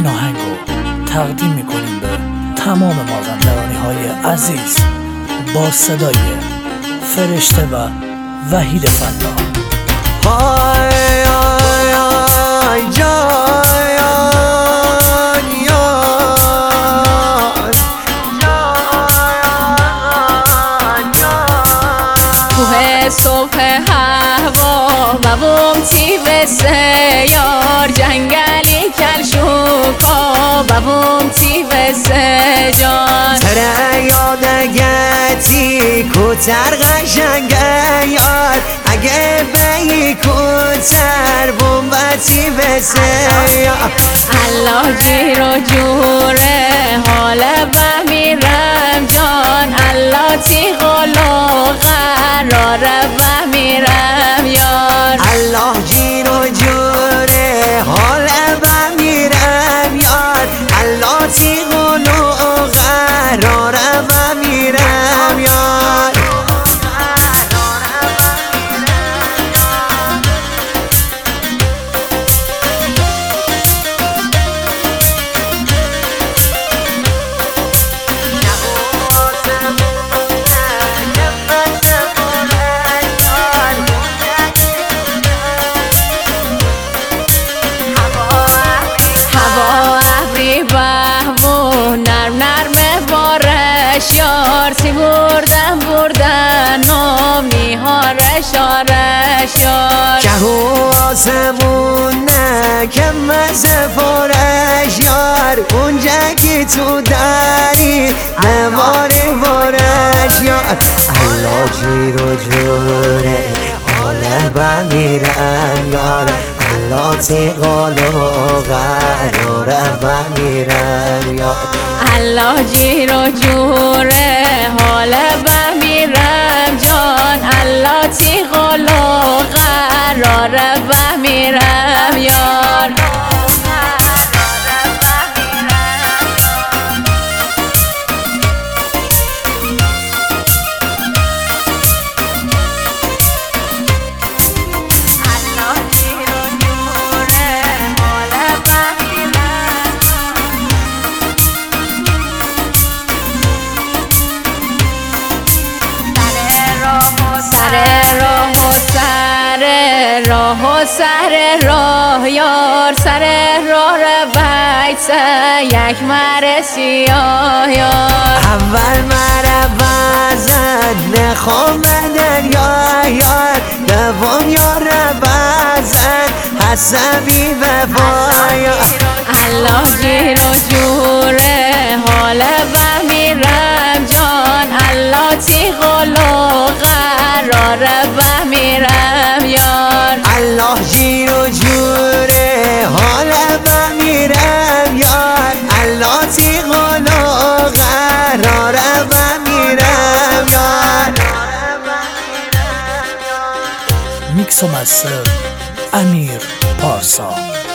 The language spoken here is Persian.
این آهنگ رو تقدیم میکنیم به تمام مازندرانی های عزیز با صدای فرشته و وحید فنا. های آی آی جای آی کوه صبح هوا و بومتی به سیار جنگلی کلشوکا و بومتی به سجان تره یادگتی کوتر قشنگه یار اگه بی کوتر بومتی به سیار الله جیر و جوره حال بمیرم جان الله تیغلو قراره بمیرم یار الله جیر و جوره حال بمیرم یار الله تیغلو قراره بمیرم یار شار سی بردن نام نیهارش شار که آسمون نه که مزه فارش یار اونجا که تو داری نواری بارش یار الله جیر و جوره حاله بمیرم یار الله تیغالو قراره بمیرم یار الله جیر و جوره حال بمیرم جان الله تیغلو قراره بمیرم یار سر راه یار سر راه بیت یک مرسی یار اول مره بزن نخوام دریا یار دوم یار بزن حسبی وفا یار الله جیر و جوره حال بمیرم جان الله تیغلو قراره بمیرم یار الله جیر و جوره حال بمیرم یار الله تیغلو قراره بمیرم یار میکس و مستر امیر پارسا.